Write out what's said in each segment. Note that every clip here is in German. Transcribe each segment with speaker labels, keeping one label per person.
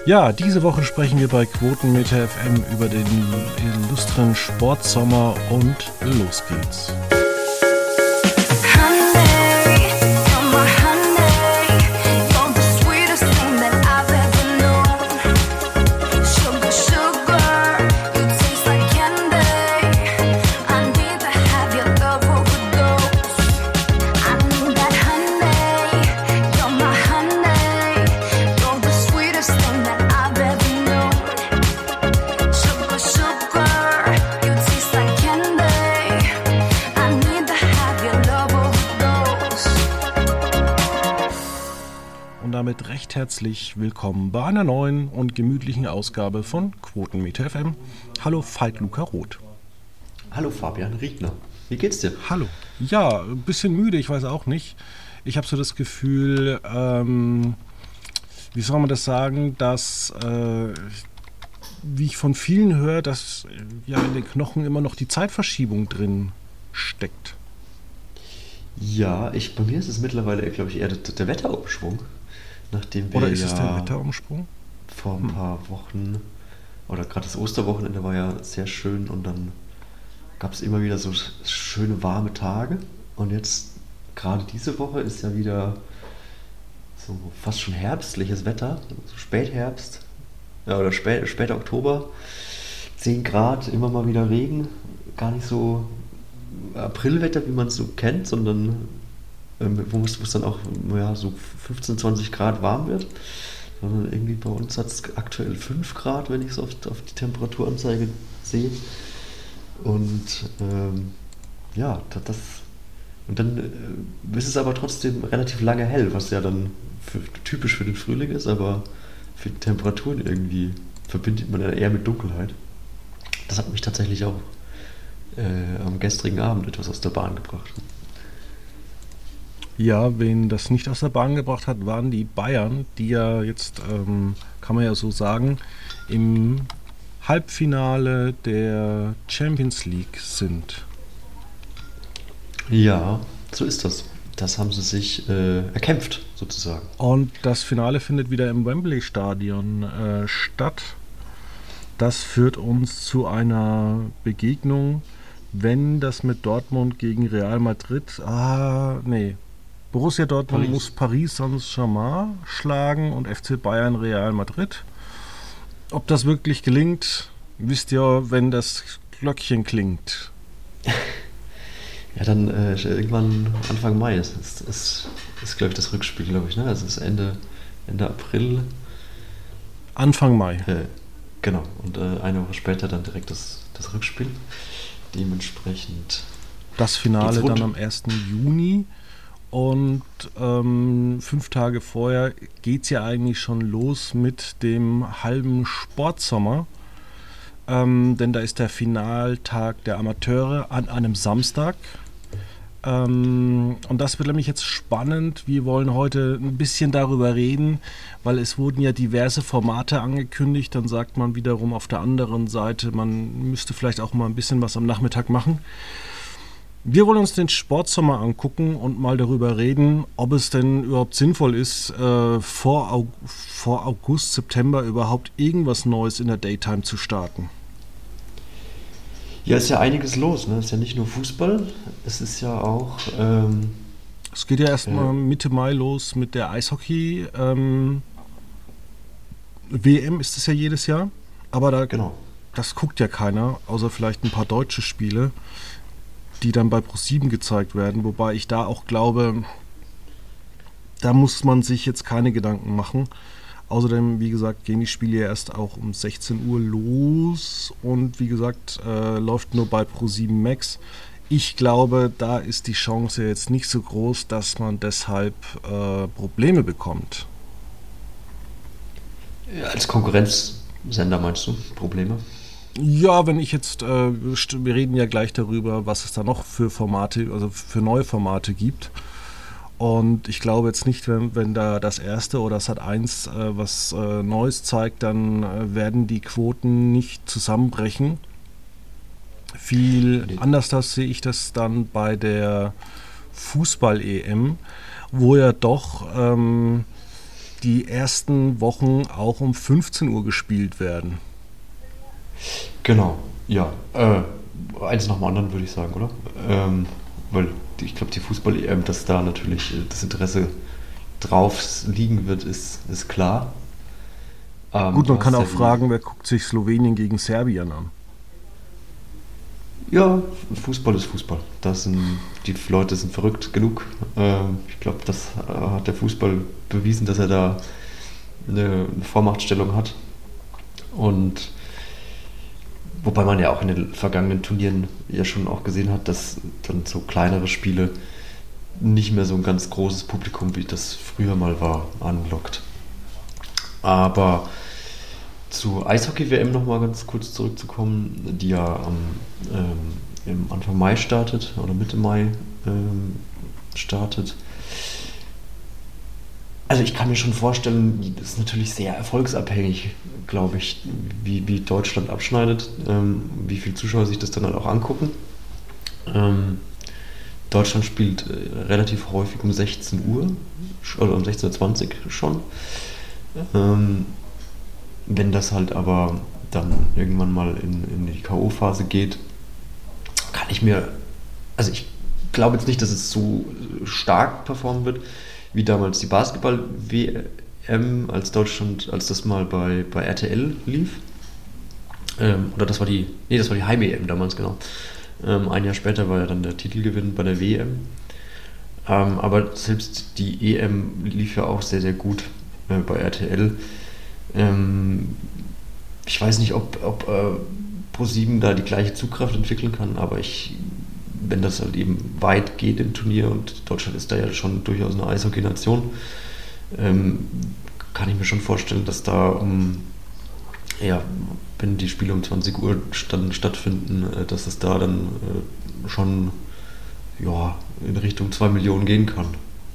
Speaker 1: Ja, diese Woche sprechen wir bei Quotenmeter FM über den illustren Sportsommer und los geht's. Damit recht herzlich willkommen bei einer neuen und gemütlichen Ausgabe von Quotenmeter FM. Hallo Veit Luca Roth.
Speaker 2: Hallo Fabian Riegner. Wie geht's dir?
Speaker 1: Hallo. Ja, ein bisschen müde, ich weiß auch nicht. Ich habe so das Gefühl, wie soll man das sagen, dass, wie ich von vielen höre, dass ja in den Knochen immer noch die Zeitverschiebung drin steckt.
Speaker 2: Ja, bei mir ist es mittlerweile, glaube ich, eher der Wetterumschwung. Nachdem wir
Speaker 1: oder ist es der Wetterumsprung?
Speaker 2: Vor ein paar Wochen, oder gerade das Osterwochenende war ja sehr schön und dann gab es immer wieder so schöne warme Tage und jetzt gerade diese Woche ist ja wieder so fast schon herbstliches Wetter, so Spätherbst oder später Oktober, 10 Grad, immer mal wieder Regen, gar nicht so Aprilwetter, wie man es so kennt, sondern wo es dann auch so 15, 20 Grad warm wird. Sondern irgendwie bei uns hat es aktuell 5 Grad, wenn ich es auf die Temperaturanzeige sehe. Und und dann ist es aber trotzdem relativ lange hell, was ja dann typisch für den Frühling ist, aber für die Temperaturen irgendwie verbindet man ja eher mit Dunkelheit. Das hat mich tatsächlich auch am gestrigen Abend etwas aus der Bahn gebracht.
Speaker 1: Ja, wen das nicht aus der Bahn gebracht hat, waren die Bayern, die ja jetzt, kann man ja so sagen, im Halbfinale der Champions League sind.
Speaker 2: Ja, so ist das. Das haben sie sich erkämpft, sozusagen.
Speaker 1: Und das Finale findet wieder im Wembley-Stadion statt. Das führt uns zu einer Begegnung, wenn das mit Dortmund gegen Real Madrid, Borussia Dortmund muss Paris Saint-Germain schlagen und FC Bayern Real Madrid. Ob das wirklich gelingt, wisst ihr, wenn das Glöckchen klingt.
Speaker 2: Ja, dann irgendwann Anfang Mai ist glaube ich, das Rückspiel, glaube ich, ne? Also es ist Ende April.
Speaker 1: Anfang Mai.
Speaker 2: Genau, und eine Woche später dann direkt das Rückspiel. Dementsprechend
Speaker 1: das Finale dann am 1. Juni. Und 5 Tage vorher geht es ja eigentlich schon los mit dem halben Sportsommer. Denn da ist der Finaltag der Amateure an einem Samstag. Und das wird nämlich jetzt spannend. Wir wollen heute ein bisschen darüber reden, weil es wurden ja diverse Formate angekündigt. Dann sagt man wiederum auf der anderen Seite, man müsste vielleicht auch mal ein bisschen was am Nachmittag machen. Wir wollen uns den Sportsommer angucken und mal darüber reden, ob es denn überhaupt sinnvoll ist, vor August, September überhaupt irgendwas Neues in der Daytime zu starten.
Speaker 2: Ja, ist ja einiges los, ne? Ist ja nicht nur Fußball, es ist ja auch...
Speaker 1: es geht ja erstmal Mitte Mai los mit der Eishockey. WM ist es ja jedes Jahr, aber das guckt ja keiner, außer vielleicht ein paar deutsche Spiele, die dann bei ProSieben gezeigt werden, wobei ich da auch glaube, da muss man sich jetzt keine Gedanken machen. Außerdem, wie gesagt, gehen die Spiele ja erst auch um 16 Uhr los und wie gesagt, läuft nur bei ProSieben Max. Ich glaube, da ist die Chance jetzt nicht so groß, dass man deshalb Probleme bekommt.
Speaker 2: Ja, als Konkurrenzsender meinst du Probleme?
Speaker 1: Ja, wenn ich jetzt, wir reden ja gleich darüber, was es da noch für Formate, also für neue Formate gibt. Und ich glaube jetzt nicht, wenn da das erste oder Sat.1 was Neues zeigt, dann werden die Quoten nicht zusammenbrechen. Viel anders sehe ich das dann bei der Fußball-EM, wo ja doch die ersten Wochen auch um 15 Uhr gespielt werden.
Speaker 2: Genau, ja. Eins nach dem anderen würde ich sagen, oder? Weil ich glaube, die Fußball-EM, dass da natürlich das Interesse drauf liegen wird, ist klar.
Speaker 1: Gut, man kann auch
Speaker 2: ja
Speaker 1: fragen, wer guckt sich Slowenien gegen Serbien an?
Speaker 2: ja, Fußball ist Fußball. Die Leute sind verrückt genug. Ich glaube, das hat der Fußball bewiesen, dass er da eine Vormachtstellung hat. Und wobei man ja auch in den vergangenen Turnieren ja schon auch gesehen hat, dass dann so kleinere Spiele nicht mehr so ein ganz großes Publikum, wie das früher mal war, anlockt. Aber zu Eishockey-WM nochmal ganz kurz zurückzukommen, die ja im Anfang Mai startet oder Mitte Mai startet. Also ich kann mir schon vorstellen, das ist natürlich sehr erfolgsabhängig, glaube ich, wie Deutschland abschneidet, wie viele Zuschauer sich das dann halt auch angucken. Deutschland spielt relativ häufig um 16 Uhr oder um 16:20 Uhr schon. Wenn das halt aber dann irgendwann mal in die K.O.-Phase geht, kann ich mir, also ich glaube jetzt nicht, dass es so stark performen wird, wie damals die Basketball-WM, als das mal bei RTL lief. Oder das war die Heim-EM damals, genau. Ein Jahr später war ja dann der Titelgewinn bei der WM. Aber selbst die EM lief ja auch sehr, sehr gut bei RTL. Ich weiß nicht, ob ProSieben da die gleiche Zugkraft entwickeln kann, aber wenn das halt eben weit geht im Turnier und Deutschland ist da ja schon durchaus eine Eishockey-Nation, kann ich mir schon vorstellen, dass da wenn die Spiele um 20 Uhr stattfinden, dass es da dann schon in Richtung 2 Millionen gehen kann.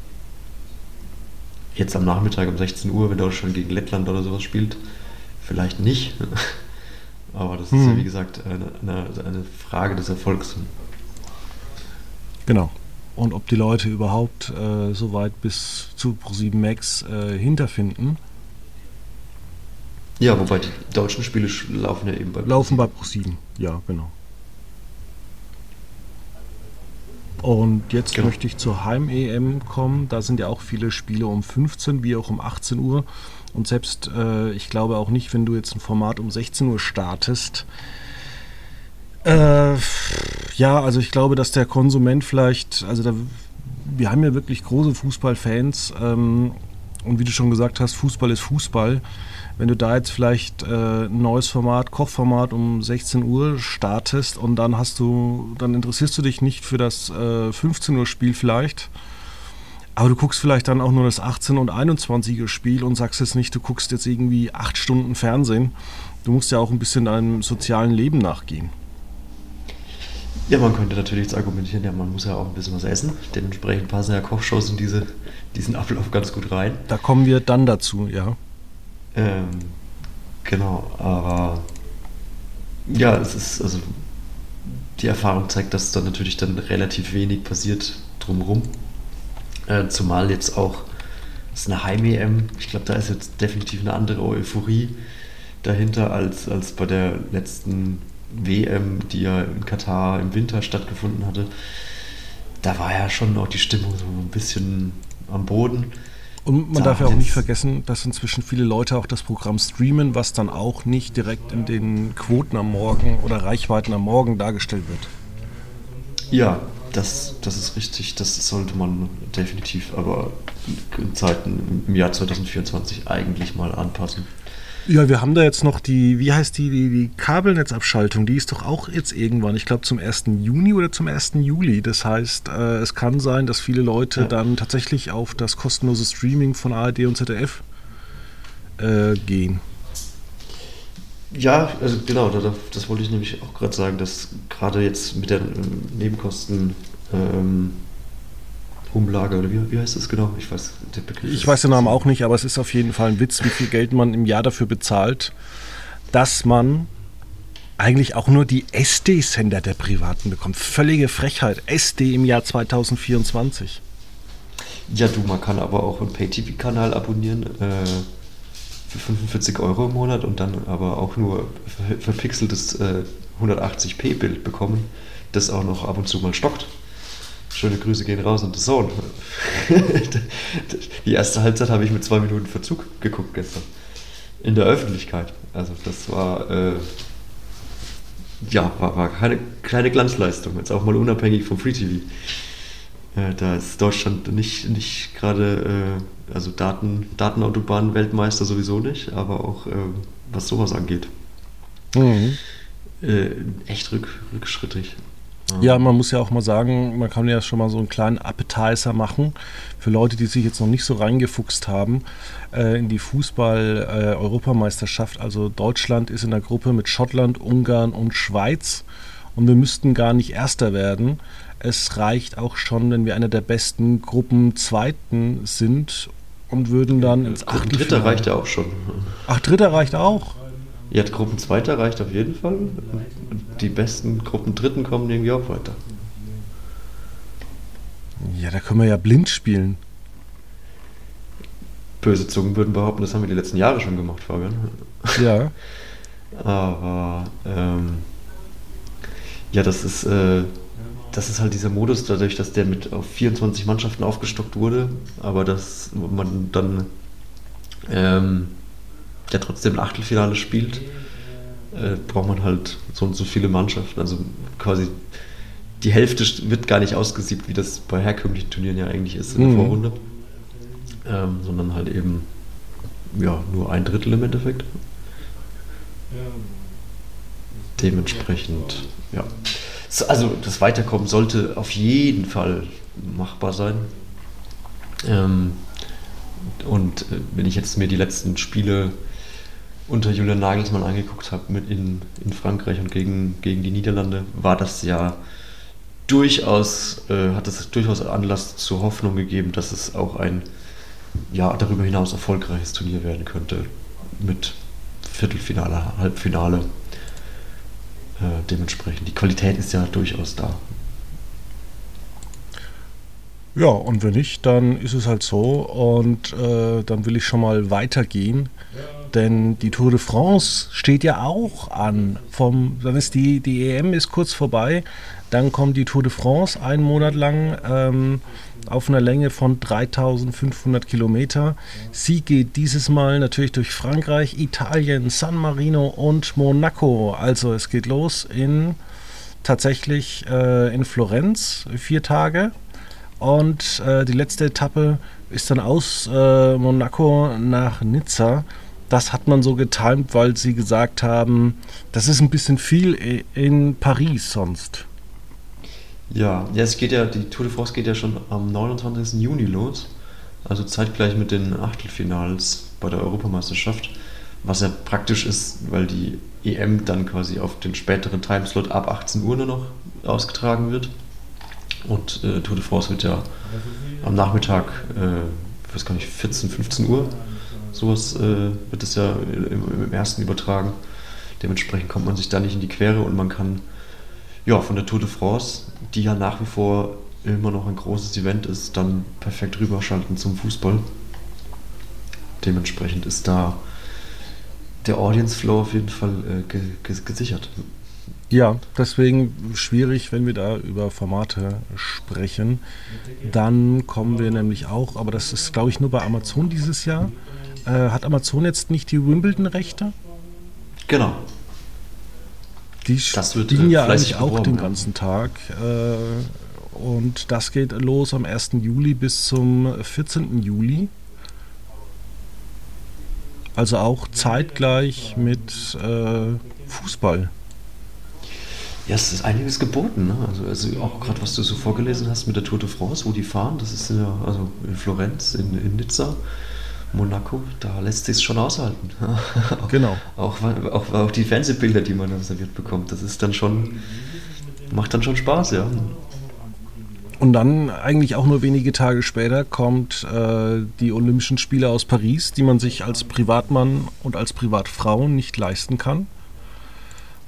Speaker 2: Jetzt am Nachmittag um 16 Uhr, wenn Deutschland gegen Lettland oder sowas spielt, vielleicht nicht. Aber das ist ja, wie gesagt, eine Frage des Erfolgs.
Speaker 1: Genau. Und ob die Leute überhaupt so weit bis zu ProSieben Max hinterfinden.
Speaker 2: Ja, wobei die deutschen Spiele laufen ja eben bei ProSieben.
Speaker 1: Laufen bei ProSieben, ja, genau. Und jetzt möchte ich zur Heim-EM kommen. Da sind ja auch viele Spiele um 15 wie auch um 18 Uhr. Und selbst, ich glaube auch nicht, wenn du jetzt ein Format um 16 Uhr startest. Also ich glaube, dass der Konsument vielleicht, wir haben ja wirklich große Fußballfans. Und wie du schon gesagt hast, Fußball ist Fußball. Wenn du da jetzt vielleicht ein neues Format, Kochformat um 16 Uhr startest und dann interessierst du dich nicht für das 15 Uhr Spiel vielleicht, aber du guckst vielleicht dann auch nur das 18 und 21 Uhr Spiel und sagst jetzt nicht, du guckst jetzt irgendwie 8 Stunden Fernsehen. Du musst ja auch ein bisschen deinem sozialen Leben nachgehen.
Speaker 2: Ja, man könnte natürlich jetzt argumentieren, ja, man muss ja auch ein bisschen was essen. Dementsprechend passen ja Kochshows in diesen Ablauf ganz gut rein.
Speaker 1: Da kommen wir dann dazu, ja.
Speaker 2: Genau, aber ja, die Erfahrung zeigt, dass da natürlich dann relativ wenig passiert drumherum. Zumal jetzt auch, es ist eine Heim-EM, ich glaube, da ist jetzt definitiv eine andere Euphorie dahinter als bei der letzten WM, die ja in Katar im Winter stattgefunden hatte. Da war ja schon auch die Stimmung so ein bisschen am Boden.
Speaker 1: Und man darf ja auch nicht vergessen, dass inzwischen viele Leute auch das Programm streamen, was dann auch nicht direkt in den Quoten am Morgen oder Reichweiten am Morgen dargestellt wird.
Speaker 2: Ja, das ist richtig. Das sollte man definitiv aber in Zeiten im Jahr 2024 eigentlich mal anpassen.
Speaker 1: Ja, wir haben da jetzt noch die Kabelnetzabschaltung, die ist doch auch jetzt irgendwann, ich glaube zum 1. Juni oder zum 1. Juli. Das heißt, es kann sein, dass viele Leute dann tatsächlich auf das kostenlose Streaming von ARD und ZDF gehen.
Speaker 2: Ja, also genau, das wollte ich nämlich auch gerade sagen, dass gerade jetzt mit der Nebenkosten Umlage, oder wie heißt das genau? Ich weiß
Speaker 1: den Namen auch nicht, aber es ist auf jeden Fall ein Witz, wie viel Geld man im Jahr dafür bezahlt, dass man eigentlich auch nur die SD-Sender der Privaten bekommt. Völlige Frechheit. SD im Jahr 2024.
Speaker 2: Ja, du, man kann aber auch einen Pay-TV-Kanal abonnieren für 45 Euro im Monat und dann aber auch nur verpixeltes 180p-Bild bekommen, das auch noch ab und zu mal stockt. Schöne Grüße gehen raus an den Sohn. Die erste Halbzeit habe ich mit 2 Minuten Verzug geguckt gestern. In der Öffentlichkeit. Also das war, war keine kleine Glanzleistung, jetzt auch mal unabhängig vom Free TV. Da ist Deutschland nicht gerade, also Datenautobahn-Weltmeister sowieso nicht, aber auch was sowas angeht.
Speaker 1: Mhm.
Speaker 2: Echt rückschrittig.
Speaker 1: Ja, man muss ja auch mal sagen, man kann ja schon mal so einen kleinen Appetizer machen für Leute, die sich jetzt noch nicht so reingefuchst haben in die Fußball-Europameisterschaft. Also Deutschland ist in der Gruppe mit Schottland, Ungarn und Schweiz und wir müssten gar nicht Erster werden. Es reicht auch schon, wenn wir einer der besten Gruppenzweiten sind und würden dann ins Achtelfinale.
Speaker 2: Dritter reicht ja auch schon.
Speaker 1: Ach, Dritter reicht auch?
Speaker 2: Ja, Gruppenzweiter reicht auf jeden Fall. Die besten Gruppendritten kommen irgendwie auch weiter.
Speaker 1: Ja, da können wir ja blind spielen.
Speaker 2: Böse Zungen würden behaupten, das haben wir die letzten Jahre schon gemacht, Fabian.
Speaker 1: Ja.
Speaker 2: Aber ja, das ist halt dieser Modus, dadurch, dass der mit auf 24 Mannschaften aufgestockt wurde, aber dass man dann ja trotzdem ein Achtelfinale spielt, braucht man halt so und so viele Mannschaften. Also quasi die Hälfte wird gar nicht ausgesiebt, wie das bei herkömmlichen Turnieren ja eigentlich ist in der Vorrunde, sondern halt eben ja nur 1/3 im Endeffekt. Dementsprechend, ja. Also das Weiterkommen sollte auf jeden Fall machbar sein. Und wenn ich jetzt mir die letzten Spiele unter Julian Nagelsmann angeguckt habe in Frankreich und gegen die Niederlande, war das ja hat es durchaus Anlass zur Hoffnung gegeben, dass es auch ein darüber hinaus erfolgreiches Turnier werden könnte mit Viertelfinale, Halbfinale. Dementsprechend. Die Qualität ist ja durchaus da.
Speaker 1: Ja, und wenn nicht, dann ist es halt so und dann will ich schon mal weitergehen, denn die Tour de France steht ja auch an. Dann ist die EM ist kurz vorbei, dann kommt die Tour de France einen Monat lang auf einer Länge von 3500 Kilometer. Sie geht dieses Mal natürlich durch Frankreich, Italien, San Marino und Monaco. Also es geht los tatsächlich in Florenz, 4 Tage. Und die letzte Etappe ist dann aus Monaco nach Nizza. Das hat man so getimt, weil sie gesagt haben, das ist ein bisschen viel in Paris sonst.
Speaker 2: Ja, die Tour de France geht ja schon am 29. Juni los, also zeitgleich mit den Achtelfinals bei der Europameisterschaft, was ja praktisch ist, weil die EM dann quasi auf den späteren Timeslot ab 18 Uhr nur noch ausgetragen wird. Und Tour de France wird ja am Nachmittag, ich weiß gar nicht, 14, 15 Uhr, sowas wird es ja im ersten übertragen. Dementsprechend kommt man sich da nicht in die Quere und man kann von der Tour de France, die ja nach wie vor immer noch ein großes Event ist, dann perfekt rüberschalten zum Fußball. Dementsprechend ist da der Audience Flow auf jeden Fall gesichert.
Speaker 1: Ja, deswegen schwierig, wenn wir da über Formate sprechen. Dann kommen wir nämlich auch, aber das ist, glaube ich, nur bei Amazon dieses Jahr. Hat Amazon jetzt nicht die Wimbledon-Rechte?
Speaker 2: Genau.
Speaker 1: Die spielen ja eigentlich auch den ganzen Tag. Und das geht los am 1. Juli bis zum 14. Juli. Also auch zeitgleich mit Fußball.
Speaker 2: Ja, es ist einiges geboten, ne? Also auch gerade, was du so vorgelesen hast mit der Tour de France, wo die fahren, das ist also in Florenz, in Nizza, Monaco, da lässt sich es schon aushalten.
Speaker 1: Genau.
Speaker 2: Auch die Fernsehbilder, die man dann serviert bekommt, das ist dann schon, macht dann schon Spaß, ja.
Speaker 1: Und dann eigentlich auch nur wenige Tage später kommt die Olympischen Spiele aus Paris, die man sich als Privatmann und als Privatfrau nicht leisten kann.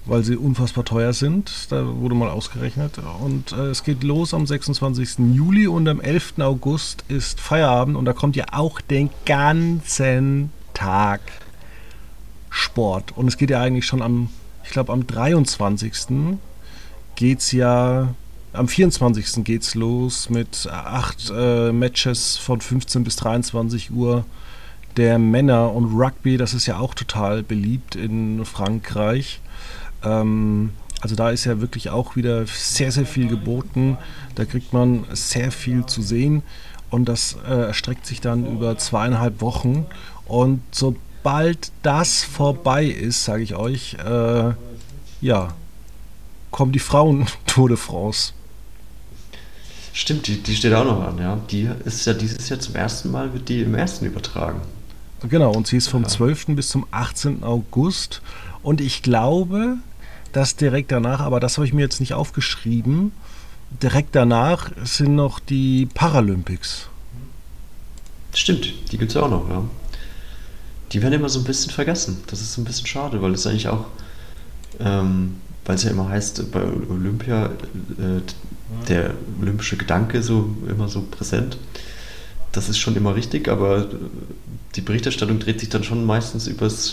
Speaker 1: weil sie unfassbar teuer sind. Da wurde mal ausgerechnet. Und es geht los am 26. Juli und am 11. August ist Feierabend und da kommt ja auch den ganzen Tag Sport. Und es geht ja eigentlich schon ich glaube am 23. geht's ja, am 24. geht's los mit 8 Matches von 15 bis 23 Uhr der Männer und Rugby, das ist ja auch total beliebt in Frankreich. Also da ist ja wirklich auch wieder sehr, sehr viel geboten. Da kriegt man sehr viel zu sehen und das erstreckt sich dann über 2,5 Wochen. Und sobald das vorbei ist, sage ich euch, ja, kommt die Frauen-Tour de France.
Speaker 2: Stimmt, die steht auch noch an, ja. Die ist ja dieses Jahr zum ersten Mal, wird die im ersten übertragen.
Speaker 1: Genau, und sie ist vom
Speaker 2: Ja.
Speaker 1: 12. bis zum 18. August. Und ich glaube, dass direkt danach, aber das habe ich mir jetzt nicht aufgeschrieben, direkt danach sind noch die Paralympics.
Speaker 2: Stimmt, die gibt es ja auch noch, ja. Die werden immer so ein bisschen vergessen. Das ist so ein bisschen schade, weil es eigentlich auch, weil es ja immer heißt, bei Olympia, der olympische Gedanke so immer so präsent. Das ist schon immer richtig, aber die Berichterstattung dreht sich dann schon meistens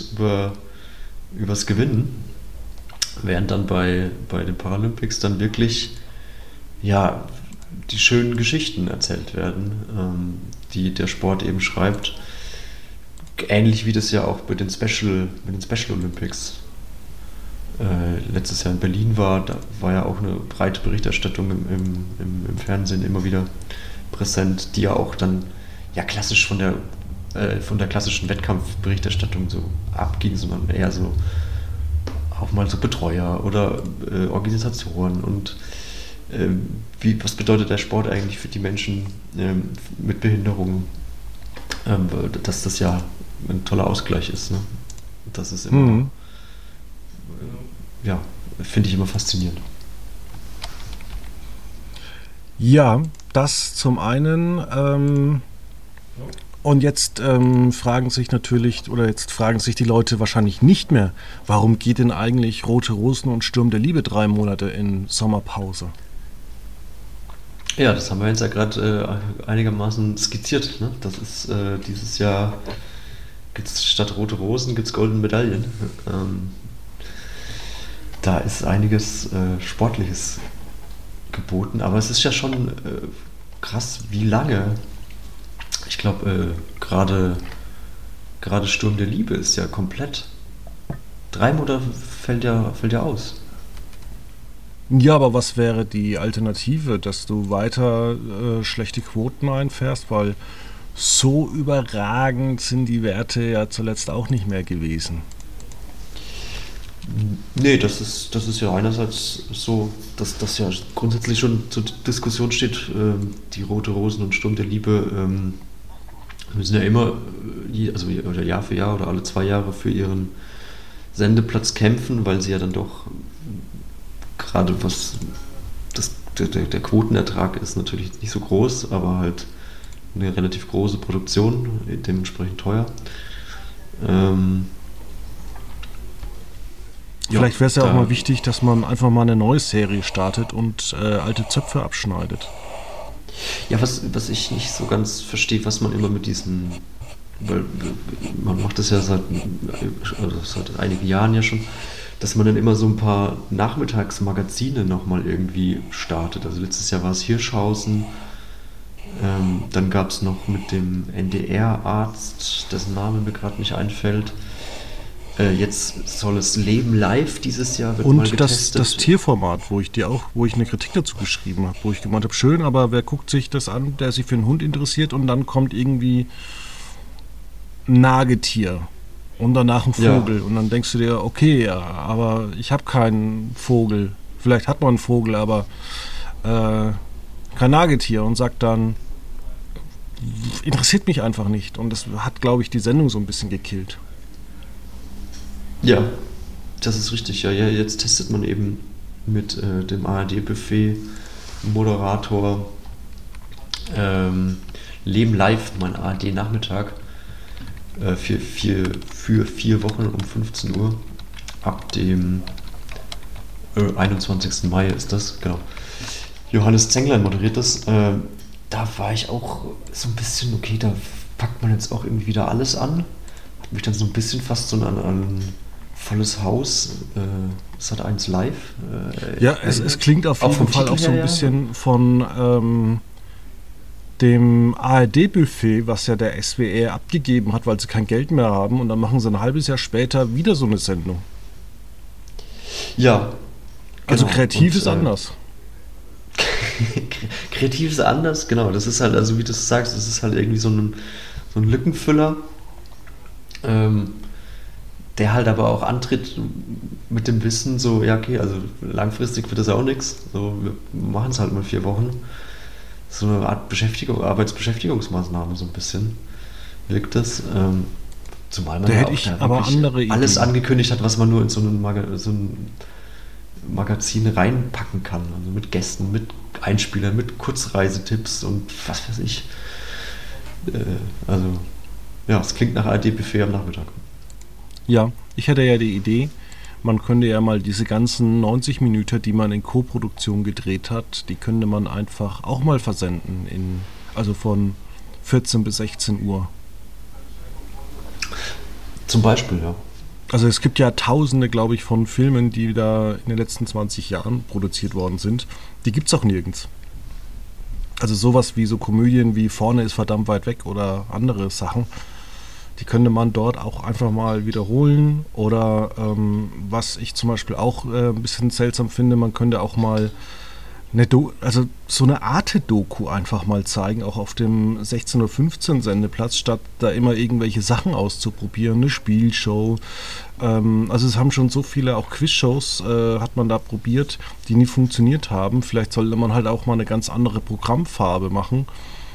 Speaker 2: übers Gewinnen, während dann bei den Paralympics dann wirklich ja, die schönen Geschichten erzählt werden, die der Sport eben schreibt. Ähnlich wie das ja auch mit den Special Olympics letztes Jahr in Berlin war. Da war ja auch eine breite Berichterstattung im Fernsehen immer wieder präsent, die ja auch dann ja klassisch von der klassischen Wettkampfberichterstattung so abging, sondern eher so auch mal so Betreuer oder Organisatoren und was bedeutet der Sport eigentlich für die Menschen mit Behinderungen, dass das ja ein toller Ausgleich ist. Ne? Das ist immer, ja, finde ich immer faszinierend.
Speaker 1: Ja, das zum einen. Und jetzt fragen sich natürlich, oder jetzt fragen sich die Leute wahrscheinlich nicht mehr, warum geht denn eigentlich Rote Rosen und Sturm der Liebe 3 Monate in Sommerpause?
Speaker 2: Ja, das haben wir jetzt ja gerade einigermaßen skizziert. Ne? Das ist dieses Jahr gibt's statt Rote Rosen gibt's goldene Medaillen. Da ist einiges Sportliches geboten, aber es ist ja schon krass, wie lange. Ich glaube, gerade Sturm der Liebe ist ja komplett. 3 Monate fällt ja aus.
Speaker 1: Ja, aber was wäre die Alternative, dass du weiter schlechte Quoten einfährst, weil so überragend sind die Werte ja zuletzt auch nicht mehr gewesen.
Speaker 2: Nee, das ist ja einerseits so, dass das ja grundsätzlich schon zur Diskussion steht, die Rote Rosen und Sturm der Liebe müssen ja immer, oder Jahr für Jahr oder alle 2 Jahre für ihren Sendeplatz kämpfen, weil sie ja dann doch gerade der Quotenertrag ist natürlich nicht so groß, aber halt eine relativ große Produktion, dementsprechend teuer.
Speaker 1: Vielleicht wäre es ja auch mal wichtig, dass man einfach mal eine neue Serie startet und alte Zöpfe abschneidet.
Speaker 2: Ja, was ich nicht so ganz verstehe, was man immer mit diesen, weil man macht das ja seit einigen Jahren ja schon, dass man dann immer so ein paar Nachmittagsmagazine nochmal irgendwie startet. Also letztes Jahr war es Hirschhausen, dann gab es noch mit dem NDR-Arzt, dessen Name mir gerade nicht einfällt. Jetzt soll es Leben live dieses Jahr wird mal getestet.
Speaker 1: Und das Tierformat, wo ich eine Kritik dazu geschrieben habe, wo ich gemeint habe, schön, aber wer guckt sich das an, der sich für einen Hund interessiert und dann kommt irgendwie ein Nagetier und danach ein Vogel und dann denkst du dir, okay, ja, aber ich habe keinen Vogel. Vielleicht hat man einen Vogel, aber kein Nagetier und sagt dann, interessiert mich einfach nicht. Und das hat, glaube ich, die Sendung so ein bisschen gekillt.
Speaker 2: Ja, das ist richtig. Ja, jetzt testet man eben mit dem ARD-Buffet-Moderator Leben live, mein ARD-Nachmittag, für 4 Wochen um 15 Uhr ab dem 21. Mai ist das, genau. Johannes Zenglein moderiert das. Da war ich auch so ein bisschen, okay, da packt man jetzt auch irgendwie wieder alles an. Hat mich dann so ein bisschen fast so an volles Haus, Sat.1 Live.
Speaker 1: Ja, es klingt auf jeden Fall auch so ein bisschen von dem ARD-Buffet, was ja der SWR abgegeben hat, weil sie kein Geld mehr haben. Und dann machen sie ein halbes Jahr später wieder so eine Sendung.
Speaker 2: Ja.
Speaker 1: Also kreativ ist anders.
Speaker 2: Kreativ ist anders, genau. Das ist halt, also wie du sagst, das ist halt irgendwie so ein Lückenfüller, der halt aber auch antritt mit dem Wissen, so, ja, okay, also langfristig wird das auch nichts. So, wir machen es halt mal 4 Wochen. So eine Art Arbeitsbeschäftigungsmaßnahme, so ein bisschen wirkt das. Zumal man ja auch
Speaker 1: aber andere
Speaker 2: alles angekündigt hat, was man nur in so ein Magazin reinpacken kann. Also mit Gästen, mit Einspielern, mit Kurzreisetipps und was weiß ich. Also, ja, es klingt nach ARD-Buffet am Nachmittag.
Speaker 1: Ja, ich hatte ja die Idee, man könnte ja mal diese ganzen 90 Minuten, die man in Co-Produktion gedreht hat, die könnte man einfach auch mal versenden, also von 14 bis 16 Uhr.
Speaker 2: Zum Beispiel, ja.
Speaker 1: Also es gibt ja tausende, glaube ich, von Filmen, die da in den letzten 20 Jahren produziert worden sind. Die gibt es auch nirgends. Also sowas wie so Komödien wie Vorne ist verdammt weit weg oder andere Sachen, die könnte man dort auch einfach mal wiederholen. Oder was ich zum Beispiel auch ein bisschen seltsam finde, man könnte auch mal also so eine Arte-Doku einfach mal zeigen, auch auf dem 16:15 Uhr Sendeplatz, statt da immer irgendwelche Sachen auszuprobieren, eine Spielshow. Also es haben schon so viele, auch Quizshows hat man da probiert, die nie funktioniert haben. Vielleicht sollte man halt auch mal eine ganz andere Programmfarbe machen.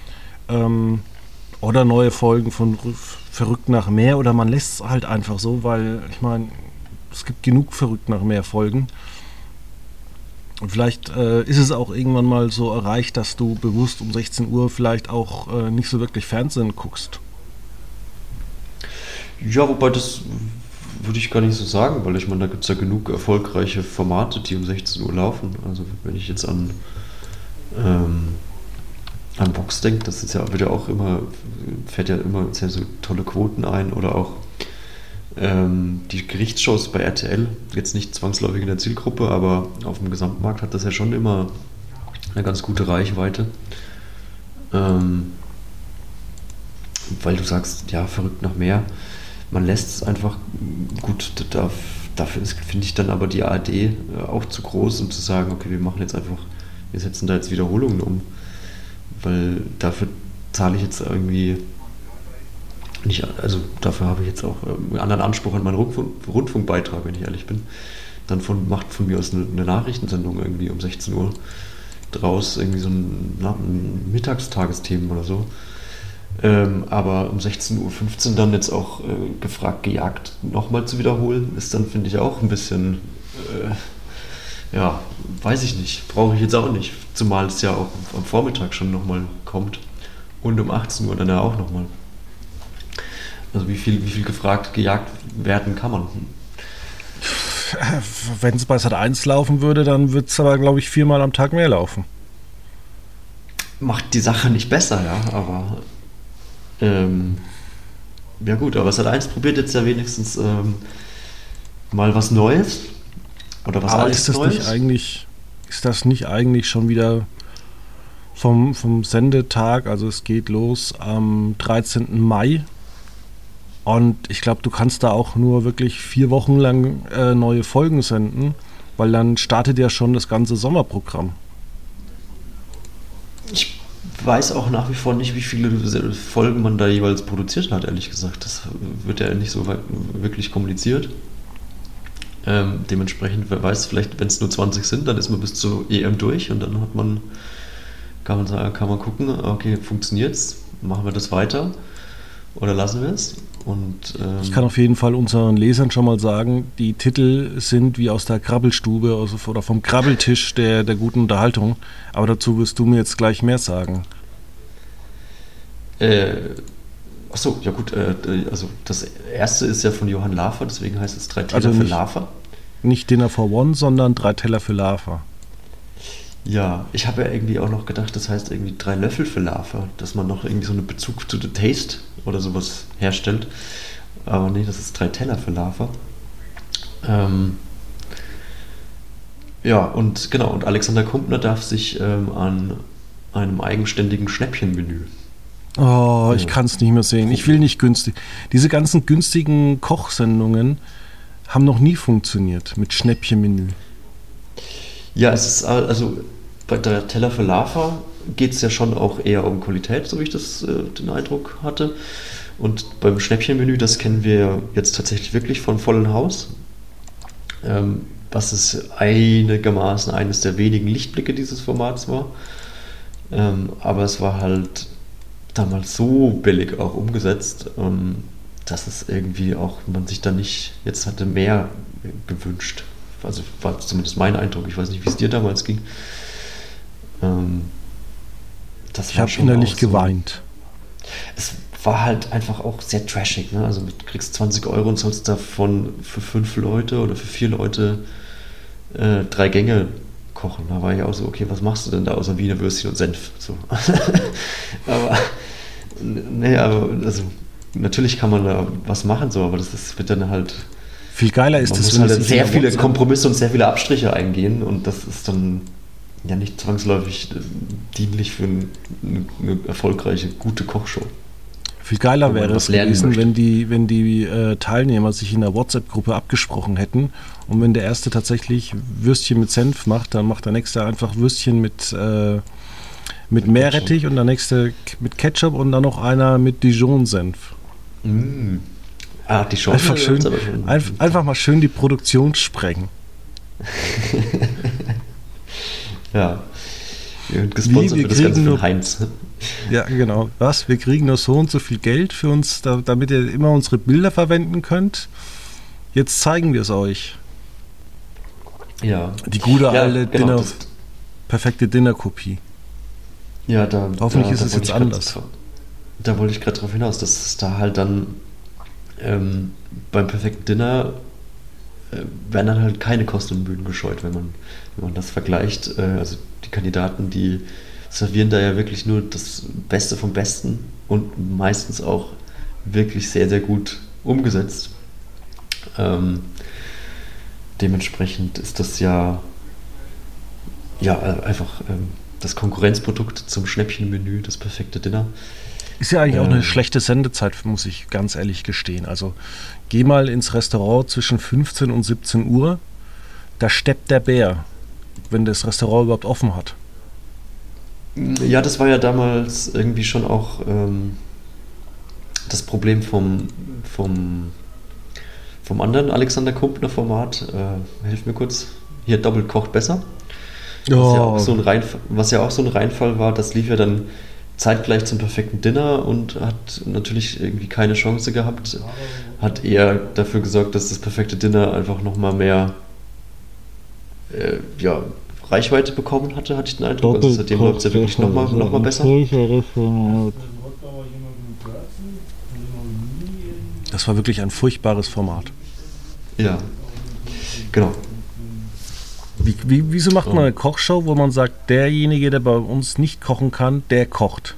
Speaker 1: Oder neue Folgen von Verrückt nach Meer, oder man lässt es halt einfach so, weil ich meine, es gibt genug Verrückt nach Meer Folgen. Und vielleicht ist es auch irgendwann mal so erreicht, dass du bewusst um 16 Uhr vielleicht auch nicht so wirklich Fernsehen guckst.
Speaker 2: Ja, wobei das würde ich gar nicht so sagen, weil ich meine, da gibt es ja genug erfolgreiche Formate, die um 16 Uhr laufen. Also wenn ich jetzt an Vox denke, das ist ja, wird ja auch immer, fährt ja immer sehr so tolle Quoten ein, oder auch die Gerichtsshows bei RTL, jetzt nicht zwangsläufig in der Zielgruppe, aber auf dem Gesamtmarkt hat das ja schon immer eine ganz gute Reichweite. Weil du sagst, ja, verrückt nach mehr. Man lässt es einfach gut, dafür finde ich dann aber die ARD auch zu groß, um zu sagen, okay, wir setzen da jetzt Wiederholungen um. Weil dafür zahle ich jetzt irgendwie nicht, also dafür habe ich jetzt auch einen anderen Anspruch an meinen Rundfunkbeitrag, wenn ich ehrlich bin. Dann macht von mir aus eine Nachrichtensendung irgendwie um 16 Uhr draus, irgendwie so ein Mittagstagesthemen oder so. Aber um 16:15 Uhr dann jetzt auch gefragt, gejagt, nochmal zu wiederholen, ist dann, finde ich, auch ein bisschen, ja, weiß ich nicht, brauche ich jetzt auch nicht. Zumal es ja auch am Vormittag schon nochmal kommt und um 18 Uhr dann ja auch nochmal. Also wie viel gefragt, gejagt werden kann man?
Speaker 1: Wenn es bei Sat.1 laufen würde, dann wird es aber, glaube ich, 4-mal am Tag mehr laufen.
Speaker 2: Macht die Sache nicht besser, ja, aber ja gut, aber Sat.1 probiert jetzt ja wenigstens mal was Neues oder was alles Neues.
Speaker 1: Ist das nicht eigentlich schon wieder vom Sendetag, also es geht los am 13. Mai und ich glaube, du kannst da auch nur wirklich 4 Wochen lang neue Folgen senden, weil dann startet ja schon das ganze Sommerprogramm.
Speaker 2: Ich weiß auch nach wie vor nicht, wie viele Folgen man da jeweils produziert hat, ehrlich gesagt. Das wird ja nicht so wirklich kommuniziert. Dementsprechend, wer weiß, vielleicht, wenn es nur 20 sind, dann ist man bis zur EM durch und dann kann man gucken, okay, funktioniert's, machen wir das weiter oder lassen wir es? Und
Speaker 1: ich kann auf jeden Fall unseren Lesern schon mal sagen, die Titel sind wie aus der Krabbelstube oder vom Krabbeltisch der guten Unterhaltung, aber dazu wirst du mir jetzt gleich mehr sagen.
Speaker 2: Achso, ja gut, also das erste ist ja von Johann Lafer, deswegen heißt es 3 Täler für Lafer.
Speaker 1: nicht Dinner for One, sondern 3 Teller für Lava.
Speaker 2: Ja, ich habe ja irgendwie auch noch gedacht, das heißt irgendwie 3 Löffel für Lava, dass man noch irgendwie so einen Bezug zu The Taste oder sowas herstellt. Aber nee, das ist 3 Teller für Lava. Ja, und genau, und Alexander Kumpner darf sich an einem eigenständigen Schnäppchenmenü.
Speaker 1: Oh, ich kann es nicht mehr sehen. Ich will nicht günstig. Diese ganzen günstigen Kochsendungen haben noch nie funktioniert mit Schnäppchenmenü.
Speaker 2: Ja, es ist also bei der Teller für Lava geht es ja schon auch eher um Qualität, so wie ich den Eindruck hatte. Und beim Schnäppchenmenü, das kennen wir jetzt tatsächlich wirklich von vollen Haus. Was es einigermaßen eines der wenigen Lichtblicke dieses Formats war. Aber es war halt damals so billig auch umgesetzt, dass es irgendwie auch man sich da nicht jetzt hatte mehr gewünscht. Also war zumindest mein Eindruck. Ich weiß nicht, wie es dir damals ging.
Speaker 1: Ich habe innerlich geweint.
Speaker 2: Es war halt einfach auch sehr trashig. Ne? Also du kriegst 20 Euro und sollst davon für 5 Leute oder für 4 Leute 3 Gänge kochen. Da war ich auch so, okay, was machst du denn da außer Wiener Würstchen und Senf? So. aber also natürlich kann man da was machen, so, aber wird dann halt.
Speaker 1: Viel geiler ist
Speaker 2: man
Speaker 1: es,
Speaker 2: muss halt sehr viele Kompromisse und sehr viele Abstriche eingehen und das ist dann ja nicht zwangsläufig dienlich für eine erfolgreiche, gute Kochshow.
Speaker 1: Viel geiler wäre es gewesen, wenn die Teilnehmer sich in der WhatsApp-Gruppe abgesprochen hätten und wenn der Erste tatsächlich Würstchen mit Senf macht, dann macht der Nächste einfach Würstchen mit Meerrettich und der Nächste mit Ketchup und dann noch einer mit Dijon-Senf.
Speaker 2: Mm. Dijon.
Speaker 1: Einfach mal schön die Produktion sprengen.
Speaker 2: Ja. Gesponsert wird das Ganze von Heinz.
Speaker 1: Ja, genau. Wir kriegen nur so und so viel Geld für uns, damit ihr immer unsere Bilder verwenden könnt. Jetzt zeigen wir es euch.
Speaker 2: Ja.
Speaker 1: Die gute alte perfekte Dinnerkopie.
Speaker 2: Ja,
Speaker 1: hoffentlich ist es jetzt anders.
Speaker 2: Da wollte ich gerade drauf hinaus, dass es da halt dann beim perfekten Dinner werden dann halt keine Kosten und Mühen gescheut, wenn man das vergleicht. Also die Kandidaten, die servieren da ja wirklich nur das Beste vom Besten und meistens auch wirklich sehr, sehr gut umgesetzt. Dementsprechend ist das ja einfach das Konkurrenzprodukt zum Schnäppchenmenü, das perfekte Dinner.
Speaker 1: Ist ja eigentlich auch eine schlechte Sendezeit, muss ich ganz ehrlich gestehen. Also geh mal ins Restaurant zwischen 15 und 17 Uhr, da steppt der Bär, wenn das Restaurant überhaupt offen hat.
Speaker 2: Ja, das war ja damals irgendwie schon auch das Problem vom anderen Alexander Kumpner Format. Hilf mir kurz. Hier, doppelt kocht besser. Was ja auch so ein Reinfall war, das lief ja dann zeitgleich zum perfekten Dinner und hat natürlich irgendwie keine Chance gehabt. Hat eher dafür gesorgt, dass das perfekte Dinner einfach nochmal mehr Reichweite bekommen hatte ich den Eindruck. Also seitdem läuft es ja wirklich nochmal besser.
Speaker 1: Das war wirklich ein furchtbares Format.
Speaker 2: Ja, genau.
Speaker 1: Wieso macht man eine Kochshow, wo man sagt, derjenige, der bei uns nicht kochen kann, der kocht?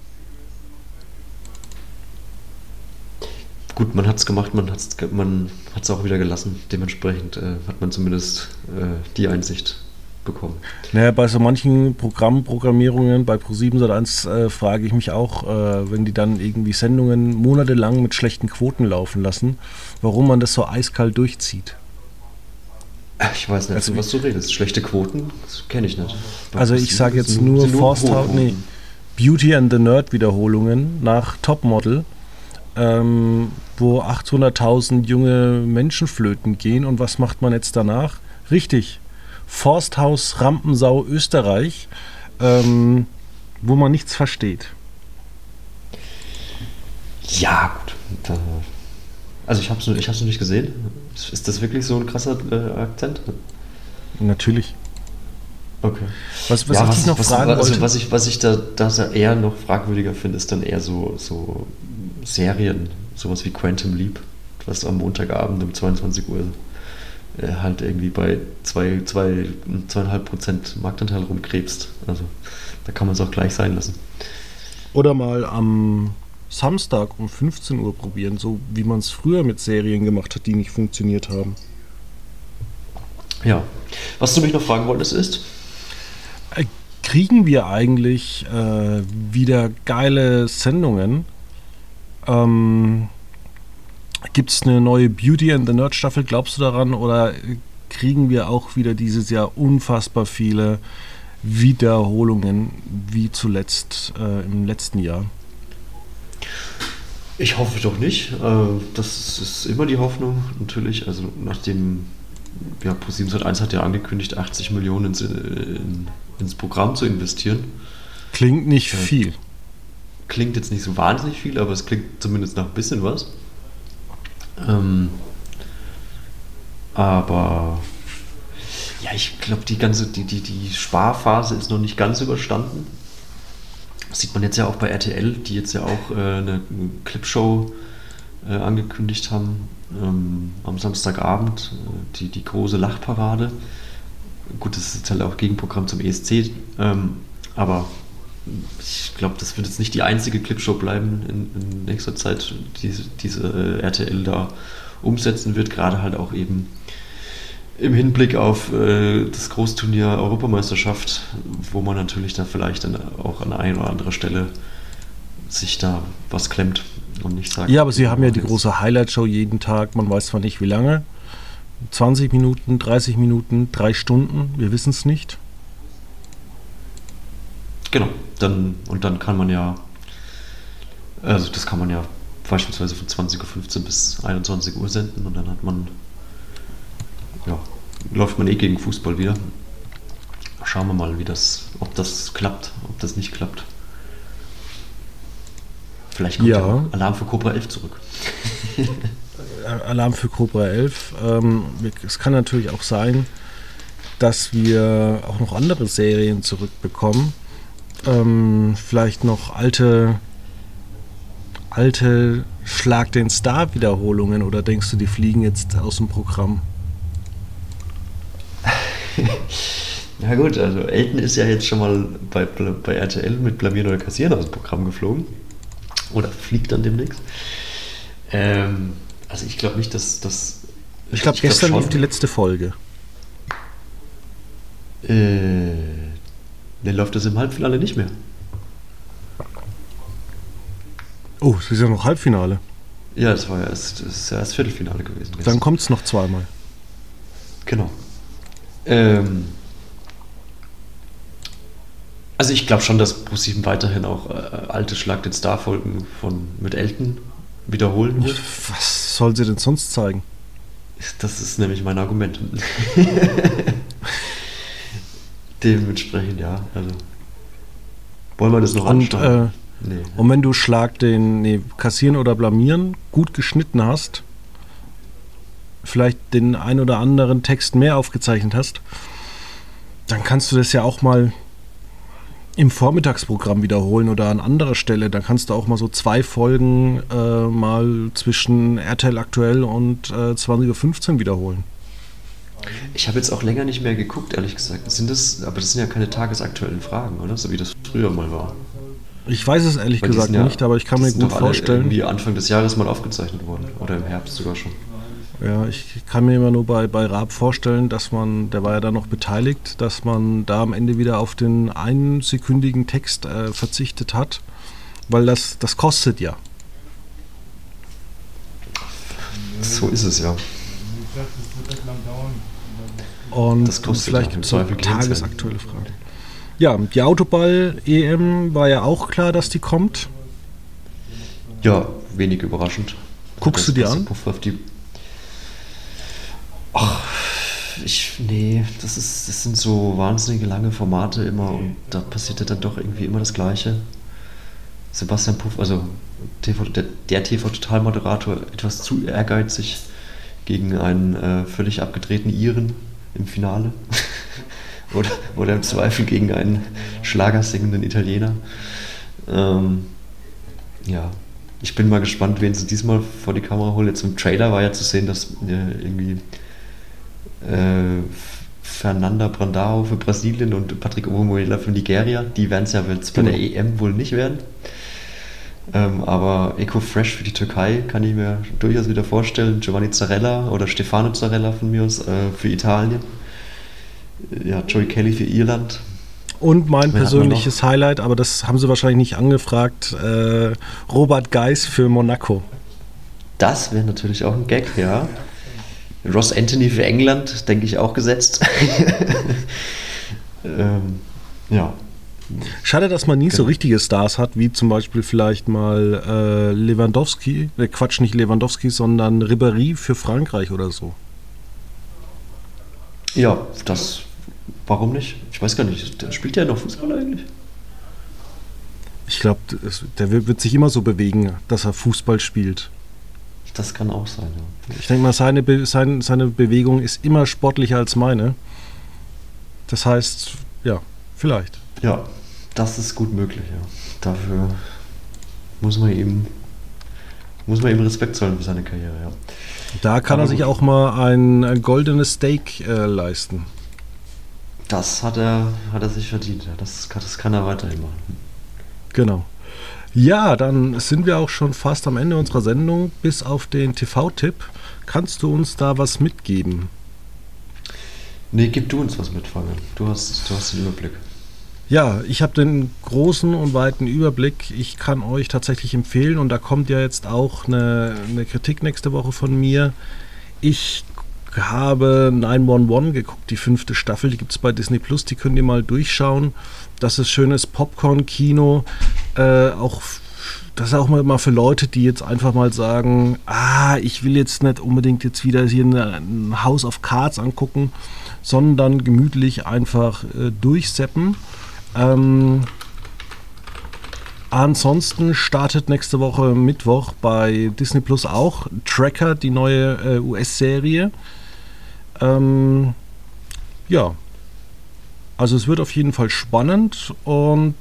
Speaker 2: Gut, man hat es gemacht, man hat es auch wieder gelassen. Dementsprechend hat man zumindest die Einsicht bekommen.
Speaker 1: Naja, bei so manchen Programmierungen bei Pro7 Sat.1 frage ich mich auch, wenn die dann irgendwie Sendungen monatelang mit schlechten Quoten laufen lassen, warum man das so eiskalt durchzieht.
Speaker 2: Ich weiß nicht, also, was du redest. Schlechte Quoten? Das kenne ich nicht.
Speaker 1: Also ich sage jetzt nur Beauty and the Nerd Wiederholungen nach Topmodel, wo 800.000 junge Menschen flöten gehen und was macht man jetzt danach? Richtig, Forsthaus Rampensau Österreich, wo man nichts versteht.
Speaker 2: Ja, gut. Also ich hab's noch nicht gesehen. Ist das wirklich so ein krasser Akzent?
Speaker 1: Natürlich.
Speaker 2: Okay.
Speaker 1: Was ich noch fragen wollte.
Speaker 2: Was ich da eher noch fragwürdiger finde, ist dann eher so Serien, sowas wie Quantum Leap, was am Montagabend um 22 Uhr halt irgendwie bei 2,5% Marktanteil rumkrebst. Also da kann man es auch gleich sein lassen.
Speaker 1: Oder mal am Samstag um 15 Uhr probieren, so wie man es früher mit Serien gemacht hat, die nicht funktioniert haben.
Speaker 2: Ja. Was du mich noch fragen wolltest ist?
Speaker 1: Kriegen wir eigentlich wieder geile Sendungen? Gibt es eine neue Beauty and the Nerd Staffel, glaubst du daran? Oder kriegen wir auch wieder dieses Jahr unfassbar viele Wiederholungen wie zuletzt im letzten Jahr?
Speaker 2: Ich hoffe doch nicht. Das ist immer die Hoffnung, natürlich. Also nachdem ProSiebenSat.1 hat ja angekündigt, 80 Millionen ins Programm zu investieren.
Speaker 1: Klingt nicht viel.
Speaker 2: Klingt jetzt nicht so wahnsinnig viel, aber es klingt zumindest nach ein bisschen was. Aber ja, ich glaube, die Sparphase ist noch nicht ganz überstanden. Das sieht man jetzt ja auch bei RTL, die jetzt ja auch eine Clipshow angekündigt haben am Samstagabend, die große Lachparade. Gut, das ist jetzt halt auch Gegenprogramm zum ESC, aber ich glaube, das wird jetzt nicht die einzige Clipshow bleiben in nächster Zeit, die diese RTL da umsetzen wird, gerade halt auch eben im Hinblick auf das Großturnier Europameisterschaft, wo man natürlich da vielleicht dann auch an einer oder anderen Stelle sich da was klemmt und nicht sagt.
Speaker 1: Ja, aber sie haben ja die große Highlight-Show jeden Tag, man weiß zwar nicht wie lange, 20 Minuten, 30 Minuten, 3 Stunden, wir wissen es nicht.
Speaker 2: Genau, dann kann man ja, also das kann man ja beispielsweise von 20.15 Uhr bis 21 Uhr senden und dann hat man, läuft man gegen Fußball wieder. Schauen wir mal, ob das klappt, ob das nicht klappt. Vielleicht kommt ja auch Alarm für Cobra 11 zurück.
Speaker 1: Alarm für Cobra 11. Es kann natürlich auch sein, dass wir auch noch andere Serien zurückbekommen. Vielleicht noch alte Schlag den Star Wiederholungen, oder denkst du, die fliegen jetzt aus dem Programm?
Speaker 2: Ja gut, also Elton ist ja jetzt schon mal bei RTL mit Blamieren oder Kassieren aus dem Programm geflogen. Oder fliegt dann demnächst. Also ich glaube nicht, dass...
Speaker 1: Ich glaube, gestern lief die letzte Folge.
Speaker 2: Dann läuft das im Halbfinale nicht mehr.
Speaker 1: Oh, es ist ja noch Halbfinale.
Speaker 2: Ja, das ist ja erst Viertelfinale gewesen.
Speaker 1: Dann kommt es noch zweimal.
Speaker 2: Genau. Also ich glaube schon, dass ProSieben weiterhin auch alte Schlag den Star-Folgen mit Elton wiederholen wird.
Speaker 1: Was soll sie denn sonst zeigen?
Speaker 2: Das ist nämlich mein Argument. Dementsprechend, ja. Also wollen wir das noch anschauen?
Speaker 1: Nee. Und wenn du Kassieren oder Blamieren gut geschnitten hast, vielleicht den ein oder anderen Text mehr aufgezeichnet hast, dann kannst du das ja auch mal im Vormittagsprogramm wiederholen oder an anderer Stelle. Dann kannst du auch mal so 2 Folgen mal zwischen RTL Aktuell und 20.15 Uhr wiederholen.
Speaker 2: Ich habe jetzt auch länger nicht mehr geguckt, ehrlich gesagt. Aber das sind ja keine tagesaktuellen Fragen, oder? So wie das früher mal war.
Speaker 1: Ich weiß es ehrlich gesagt nicht, aber ich kann mir gut vorstellen.
Speaker 2: Irgendwie Anfang des Jahres mal aufgezeichnet worden. Oder im Herbst sogar schon.
Speaker 1: Ja, ich kann mir immer nur bei Raab vorstellen, dass der war ja da noch beteiligt, dass man da am Ende wieder auf den einsekündigen Text verzichtet hat, weil das kostet ja.
Speaker 2: So ist es ja.
Speaker 1: Und das vielleicht gibt es auch tagesaktuelle Fragen. Ja, die Autoball-EM war ja auch klar, dass die kommt.
Speaker 2: Ja, wenig überraschend.
Speaker 1: Guckst du die an?
Speaker 2: Das sind so wahnsinnige lange Formate immer und da passiert ja dann doch irgendwie immer das Gleiche. Sebastian Puff, also der TV-Total-Moderator, etwas zu ehrgeizig gegen einen völlig abgedrehten Iren im Finale. oder im Zweifel gegen einen schlagersingenden Italiener. Ja, ich bin mal gespannt, wen sie diesmal vor die Kamera holen. Jetzt im Trailer war ja zu sehen, dass irgendwie Fernanda Brandao für Brasilien und Patrick Omoyela für Nigeria. Die werden es ja jetzt bei der EM wohl nicht werden. Aber Eco Fresh für die Türkei kann ich mir durchaus wieder vorstellen. Giovanni Zarella oder Stefano Zarella von mir aus für Italien. Ja, Joey Kelly für Irland.
Speaker 1: Und mein persönliches Highlight, aber das haben sie wahrscheinlich nicht angefragt, Robert Geis für Monaco.
Speaker 2: Das wäre natürlich auch ein Gag, ja. Ross Anthony für England, denke ich, auch gesetzt. Ja.
Speaker 1: Schade, dass man nie so richtige Stars hat, wie zum Beispiel vielleicht mal Lewandowski, nicht Lewandowski, sondern Ribéry für Frankreich oder so.
Speaker 2: Ja, warum nicht? Ich weiß gar nicht, spielt der noch Fußball eigentlich?
Speaker 1: Ich glaube, der wird sich immer so bewegen, dass er Fußball spielt.
Speaker 2: Das kann auch sein, ja.
Speaker 1: Ich denke mal, seine Bewegung ist immer sportlicher als meine. Das heißt, ja, vielleicht.
Speaker 2: Ja, das ist gut möglich, ja. Dafür muss man ihm Respekt zollen für seine Karriere, ja.
Speaker 1: Da kann er sich auch mal ein goldenes Steak leisten.
Speaker 2: Das hat er sich verdient, ja. Das kann er weiterhin machen.
Speaker 1: Genau. Ja, dann sind wir auch schon fast am Ende unserer Sendung. Bis auf den TV-Tipp. Kannst du uns da was mitgeben?
Speaker 2: Nee, gib du uns was mit, Fabian. Du hast den Überblick.
Speaker 1: Ja, ich habe den großen und weiten Überblick. Ich kann euch tatsächlich empfehlen, und da kommt ja jetzt auch eine Kritik nächste Woche von mir. Ich habe 911 geguckt, die 5. Staffel, die gibt es bei Disney Plus, die könnt ihr mal durchschauen. Das ist schönes Popcorn-Kino. Das ist auch mal für Leute, die jetzt einfach mal sagen, ich will jetzt nicht unbedingt jetzt wieder hier ein House of Cards angucken, sondern gemütlich einfach durchseppen. Ansonsten startet nächste Woche Mittwoch bei Disney Plus auch Tracker, die neue US-Serie. Ja, also es wird auf jeden Fall spannend und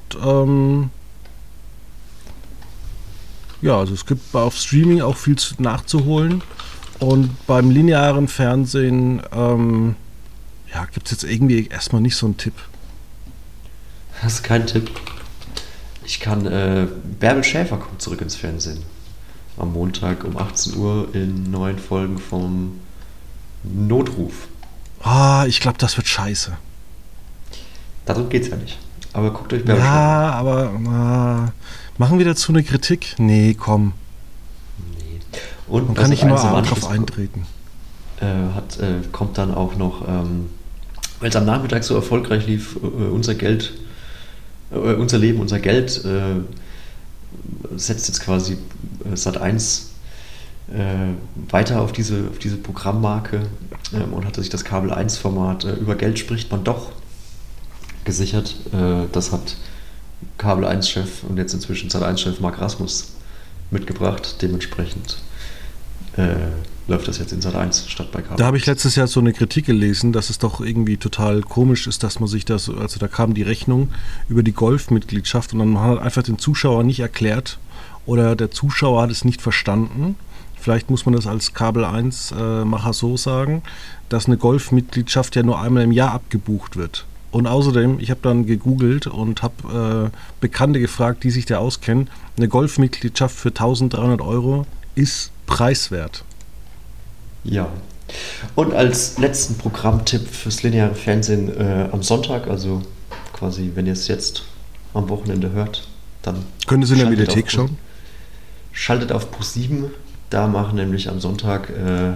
Speaker 1: also es gibt auf Streaming auch viel nachzuholen und beim linearen Fernsehen gibt es jetzt irgendwie erstmal nicht so einen Tipp.
Speaker 2: Das ist kein Tipp. Ich kann, Bärbel Schäfer kommt zurück ins Fernsehen. Am Montag um 18 Uhr in 9 Folgen vom Notruf.
Speaker 1: Ich glaube, das wird scheiße.
Speaker 2: Darum geht's ja nicht. Aber guckt euch Bärbel
Speaker 1: Schäfer an.
Speaker 2: Ja,
Speaker 1: aber machen wir dazu eine Kritik? Nee, komm.
Speaker 2: Nee. Und
Speaker 1: man kann nicht immer drauf eintreten.
Speaker 2: Kommt dann auch noch, weil es am Nachmittag so erfolgreich lief, unser Leben, unser Geld, setzt jetzt quasi Sat.1 weiter auf diese Programmmarke und hatte sich das Kabel 1-Format Über Geld spricht man doch gesichert. Das hat Kabel 1-Chef und jetzt inzwischen Sat.1-Chef Marc Rasmus mitgebracht. Dementsprechend läuft das jetzt in Sat.1 statt bei Kabel.
Speaker 1: Da habe ich letztes Jahr so eine Kritik gelesen, dass es doch irgendwie total komisch ist, dass man sich das, also da kam die Rechnung über die Golfmitgliedschaft und dann hat einfach den Zuschauer nicht erklärt oder der Zuschauer hat es nicht verstanden. Vielleicht muss man das als Kabel 1-Macher so sagen, dass eine Golfmitgliedschaft ja nur einmal im Jahr abgebucht wird. Und außerdem, ich habe dann gegoogelt und habe Bekannte gefragt, die sich da auskennen. Eine Golfmitgliedschaft für 1.300 € ist preiswert.
Speaker 2: Ja. Und als letzten Programmtipp fürs lineare Fernsehen am Sonntag, also quasi, wenn ihr es jetzt am Wochenende hört, dann
Speaker 1: könnt ihr es in der Mediathek schauen.
Speaker 2: Schaltet auf Pro7, da machen nämlich am Sonntag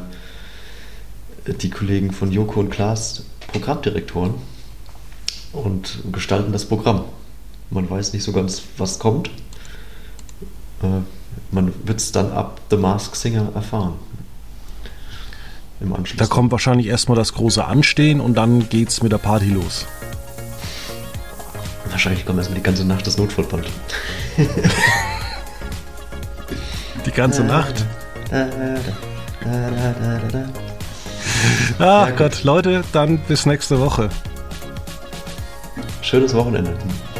Speaker 2: die Kollegen von Joko und Klaas Programmdirektoren und gestalten das Programm. Man weiß nicht so ganz, was kommt. Man wird es dann ab The Masked Singer erfahren. Im Anschluss.
Speaker 1: Da kommt wahrscheinlich erstmal das große Anstehen und dann geht's mit der Party los.
Speaker 2: Wahrscheinlich kommt erstmal die ganze Nacht das Notfallband.
Speaker 1: Die ganze Nacht? Ach Gott, Leute, dann bis nächste Woche.
Speaker 2: Schönes Wochenende.